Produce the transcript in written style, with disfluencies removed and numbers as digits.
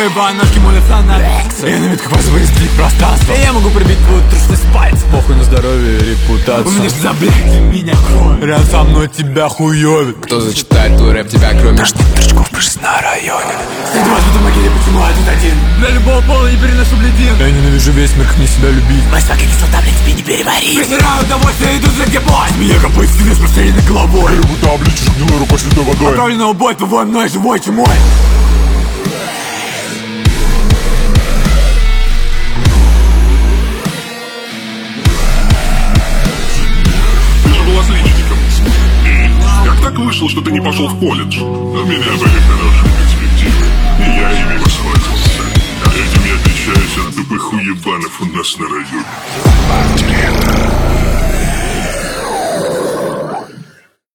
Твои банашки молятся на Рекс. Я на метках возбрызгать пространство. И я могу пробить твою трушность пальцем. Похуй на здоровье и репутацию. У меня что заблекли меня кровь. Рядом со мной тебя хуёвит. Кто зачитает твой рэп, тебя кроме Торчков пишет на районе. Кстати, вас в этом могиле, почему я тут один? Для любого пола не переношу бледин. Я ненавижу весь мир, как мне себя любить. Мастер кислота, блядь, тебе не переварить. Присираю удовольствие, иду за где бой. Меня копает стены с простреленной головой. Берегу табличишь гнилой рукой святой водой. Отправленного бой, твой мной живой чумой. Ты же был отличником. И как так вышло, что ты не пошел в колледж? У меня были хорошие перспективы, и я ими воспользовался. Этим я отличаюсь от тупых уебанов у нас на районе.